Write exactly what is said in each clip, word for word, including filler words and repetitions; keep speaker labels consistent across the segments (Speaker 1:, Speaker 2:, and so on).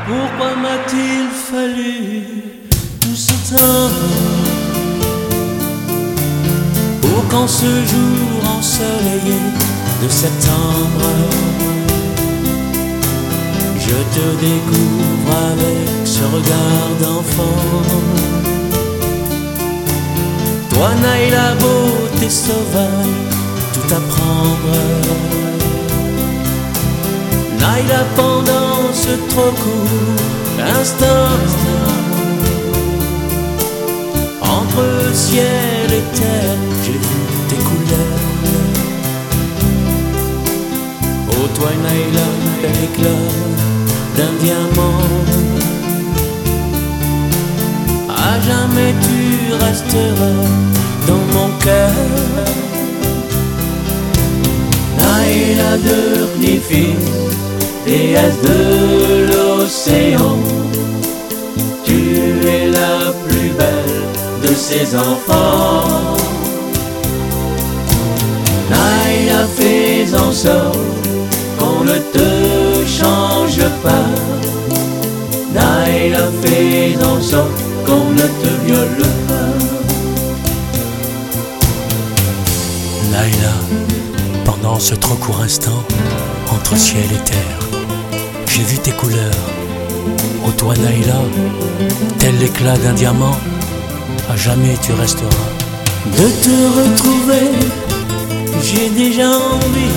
Speaker 1: Pourquoi m'a-t-il fallu tout ce temps pour qu'en ce jour ensoleillé de septembre je te découvre avec ce regard d'enfant? Toi, Naïla, beauté sauvage, tout à prendre. Naïla, pendant ce trop court instant, entre ciel et terre, j'ai vu tes couleurs. Oh, toi, Naïla, bel éclat d'un diamant, à jamais tu resteras dans mon cœur. Naïla de Rnifi, déesse de l'océan, tu es la plus belle de ses enfants. Naïla, fais en sorte qu'on ne te change pas. Naïla, fais en sorte qu'on ne te viole pas.
Speaker 2: Naïla, pendant ce trop court instant, entre ciel et terre, j'ai vu tes couleurs. Oh, toi, Naïla, tel l'éclat d'un diamant, à jamais tu resteras.
Speaker 1: De te retrouver, j'ai déjà envie,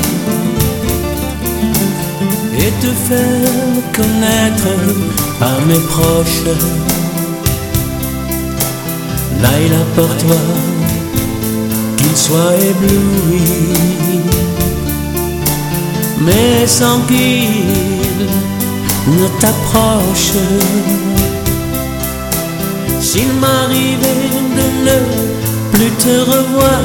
Speaker 1: et te faire connaître à mes proches. Naïla, pour toi, qu'il soit ébloui, mais sans qu'il ne t'approche. S'il m'arrivait de ne plus te revoir,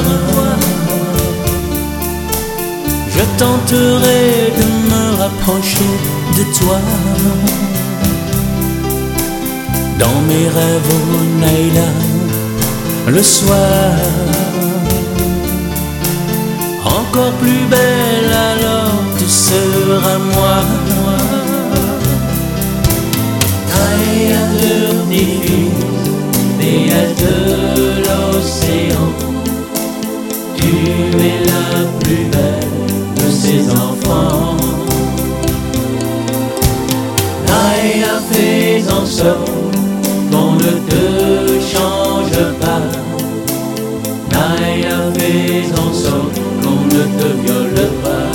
Speaker 1: je tenterai de me rapprocher de toi. Dans mes rêves, oh Naïla, le soir, encore plus belle alors tu seras moi. Naïla de Rnifi, déesse de l'océan, tu es la plus belle de ses enfants. Naïla, fais en sorte qu'on ne te change pas. Naïla, fais en sorte qu'on ne te viole pas.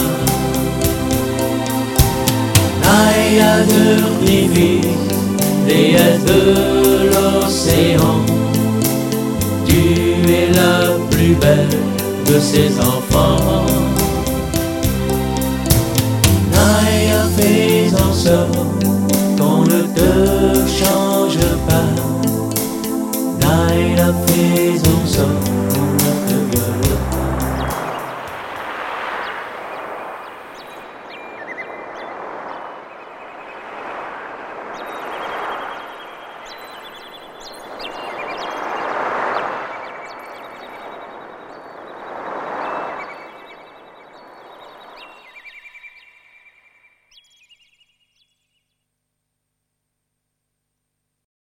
Speaker 1: Naïla de Rnifi, déesse de l'océan, tu es la plus belle de ses enfants. Naïla, fais en sorte qu'on ne te change pas. Naïla, fais en sorte